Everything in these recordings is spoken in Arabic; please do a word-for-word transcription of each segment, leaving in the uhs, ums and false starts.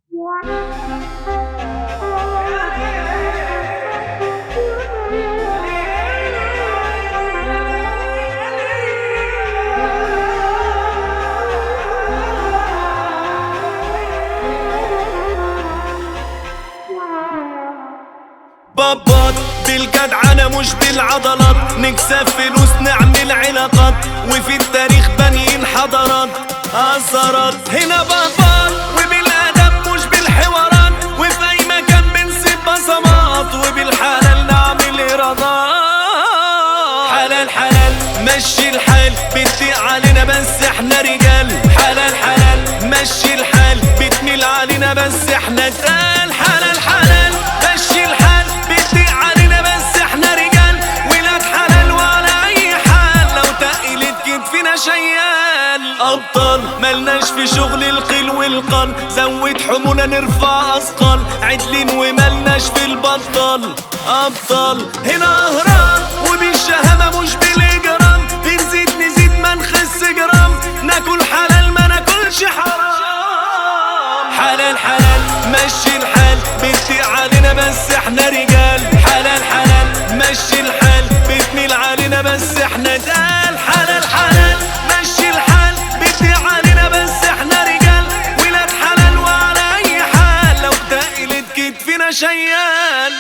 بابات بالجدعنة مش بالعضلات، نكسب فلوس نعمل علاقات، وفي التاريخ بانيين حضارات أثرات. هنا بابات وبالأدب مش بالحوارات، وفي أي مكان بنسيب بصمات، وبالحلال نعمل إيرادات. حلال حلال مشي الحال، بتضيق علينا بس احنا رجال. حلال حلال مشي الحال، بتميل علينا بس احنا تقال. حلال حلال مشي الحال، بتضيق علينا بس احنا رجال. ولاد حلال وعلى اي حال، لو تقلت كتفنا شيال. ابطال ملناش في شغل القيل والقال، زود حمونا نرفع اثقال. عدلين وملناش في البطال. ابطال هنا اهرام، وبالشهامة مش بالاجرام. بنزيد نزيد ما نخس جرام، ناكل حلال ما ناكلش حرام. حلال حلال مشي الحال، بتضيق علينا بس احنا رجال. حلال حلال مشي الحال، بتميل علينا بس احنا تقال. حلال حلال مشي الحال، بتضيق علينا بس احنا رجال. ولاد حلال وعلى اي حال، لو تقلت كتفنا شيال.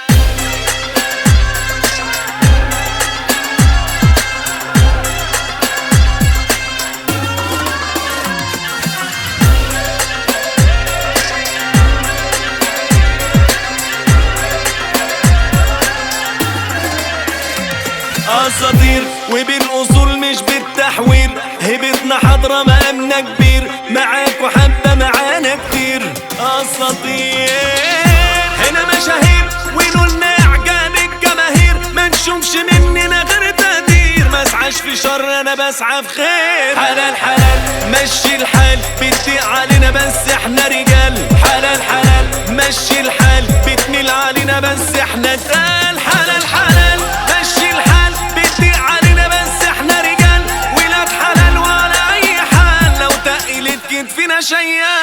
اساطير وبالاصول مش بالتحوير، هبتنا حضرة مقامنا كبير. معاكوا حبة معانا كتير. اساطير هنا مشاهير، ونقولنا اعجاب الجماهير. ما نشوفش مننا غير تقدير، ما اسعاش في شر انا بسعى في خير. حلال حلال مشي الحال، بتضيق علينا بس احنا رجال. حلال حلال مشي الحال، بتميل علينا بس احنا تقال. حلال حلال مشي الحال، بتضيق علينا بس احنا رجال. ولاد حلال وعلى اي حال، لو تقلت كتفنا شيال.